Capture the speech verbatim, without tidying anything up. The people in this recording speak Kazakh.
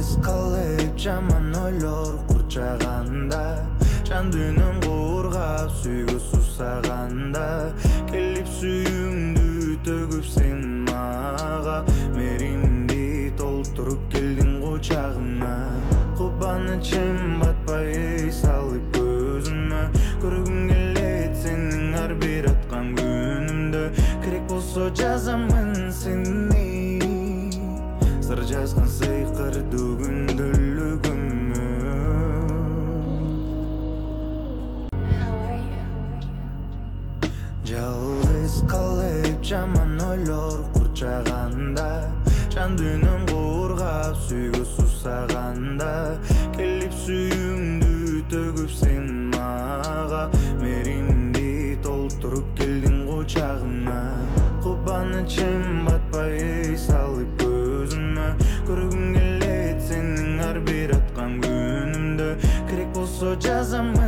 Жалғыз қалып жаман ойлор құрчағанда, жан дүнім қорғап сүйгі сусағанда, келіп сүйіңді төгіп сен маға, меримді толтырып келдің қочағына. Қубанычым батпай салып көзіме, көргім келет сенің әр бір атқан күнімді. Керек болса жазамын сені, сыр жазған сыйқырды күнділігімі. Жалғыз қалып жаман ойлор құрчағанда, жан дүнім қорғап сүйгі сусағанда, келіп сүйіңді төгіп сен маға, меримді толтырып келдің қочағына. Қубанычым батпай салып көзіме, көргім келет сенің әр бір атқан күнімді. Керек болса жазамын